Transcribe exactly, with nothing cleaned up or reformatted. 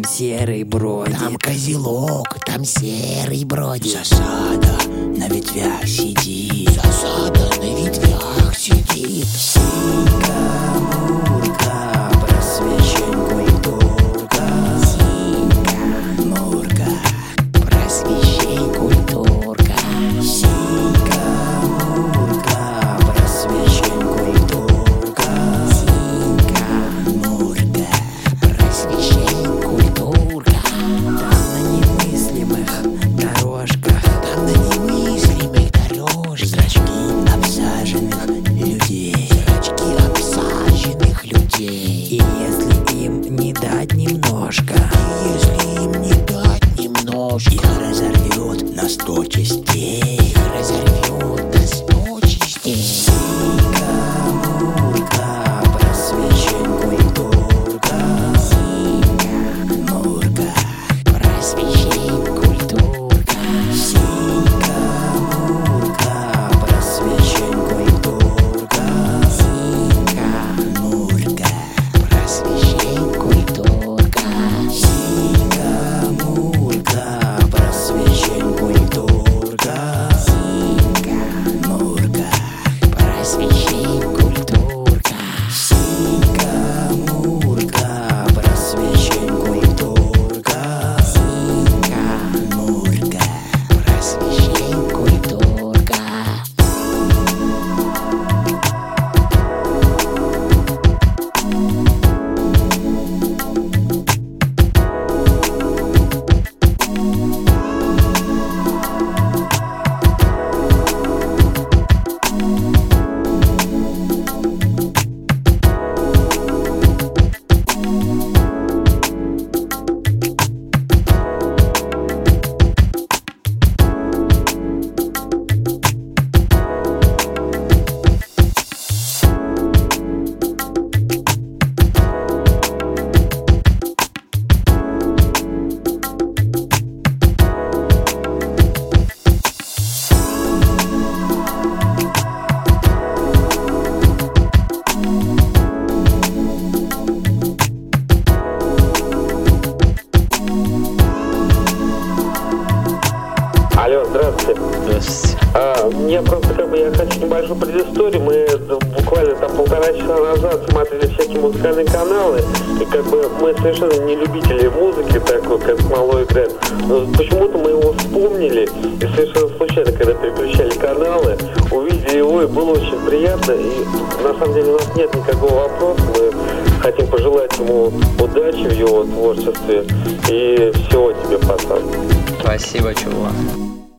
там серый бродит. Там козелок, там серый бродит. Засада на ветвях сидит. Засада на ветвях сидит. Синька, Мурка, просвещень культурка. Синька, Мурка, просвещень культурка. Синька, Мурка, просвещень культурка. Синька, Мурка, просвещень культурка. Там на немыслимых дорожках, Там на немыслимых дорожках зрачки обсаженных людей. Зрачки обсаженных людей. и если им не дать немножко, И если им не дать немножко, их разорвет на сто частей. Их разорвет на сто частей. Синька, Мурка, просвещень культурка. Синька, Мурка, просвещень культурка. Синька, Мурка, просвещень культурка. Синька, Мурка, просвещень культурка. Синька, Мурка, просвещень культурка. Синька, Мурка, просвещень культурка. Синька, Мурка, просвещень культурка. Синька, Мурка, просвещень культурка. Алло, здравствуйте. Здравствуйте. А, мне просто как бы я хочу небольшую предысторию. Мы э, буквально там полтора часа назад смотрели всякие музыкальные каналы, и как бы мы совершенно не любители музыки такой, как мало играет. Но почему-то мы его вспомнили, и совершенно случайно, когда переключали каналы, увидели его, и было очень приятно. И на самом деле у нас нет никакого вопроса. Мы хотим пожелать ему удачи в его творчестве. И всего тебе, пацан. Спасибо, чувак.